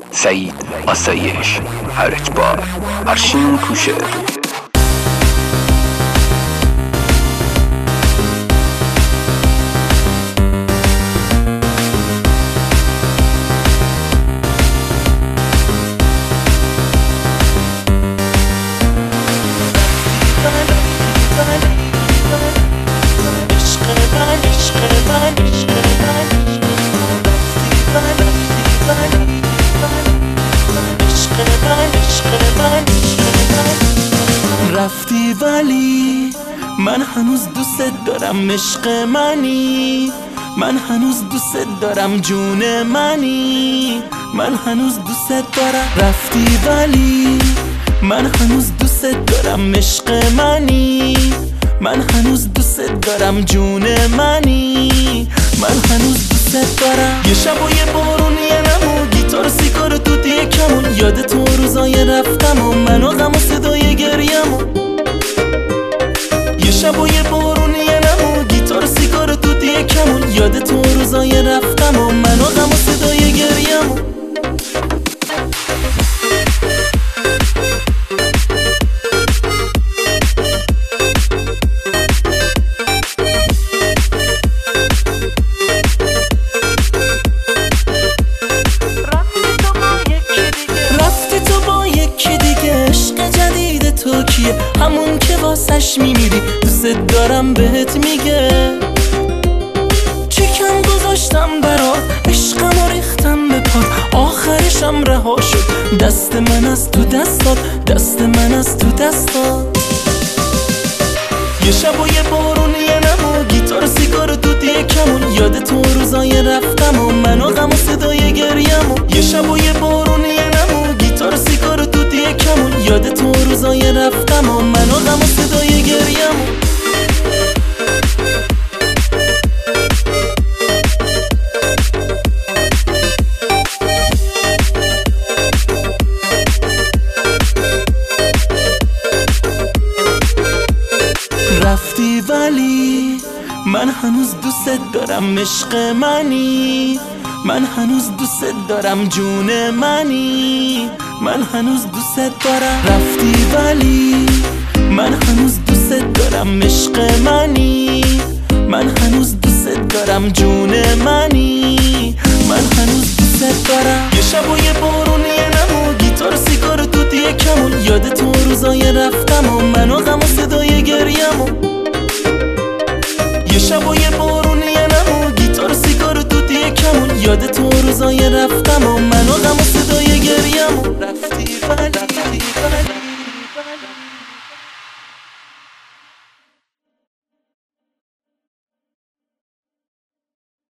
سعید آسایش، هر اجبار، ارشین کوشه. رفتی ولی من هنوز دوست دارم، عشق منی، من هنوز دوست دارم، جون منی، من هنوز دوست دارم. رفتی ولی من هنوز دوست دارم، عشق منی، من هنوز دوست دارم، جون منی، من هنوز دوست دارم. یه شب و یه بارون، یه نمو، گیتار سیگار و دودی کمون، یاد تو روزای رفتم و من و غم و صدای گریمو. یه شب و یه بارون، یه نمو، گیتار سیگار و دودی کمون، یاد تو روزای رفتم و من و غم و صدای گریمو. همون که واسش میمیری، دوست دارم بهت میگه. چیکم گذاشتم برات، عشقم و ریختم به پات، آخرشم رها شد، دست من از تو دستات، دست من از تو دستات. یه شب و یه بارون، یه نمو، گیتار سیگار و دودی کمون، یاد تو روزای رفتم و من و غم و صدای گریمو. یه شب و یه بارون، یه نمو، گیتار سیگار و دودی کمون، یاد تو روزای رفتم و من و غم و صدای گریمو. رفتی ولی من هنوز دوست دارم، عشق منی، من هنوز دوست دارم، جون منی، من هنوز دوست دارم. رفتی ولی من هنوز دوست دارم، عشق منی، من هنوز دوست دارم، جون منی، من هنوز دوست دارم. یه شب و یه بارون، یه نمو، گیتار سیگار و دودی کمون، یاد تو روزای رفتم و من و غم و صدای گریمو. یه شب و یه بارون، یه نمو، گیتار سیگار و دودی کمون، یاد تو روزای رفتم و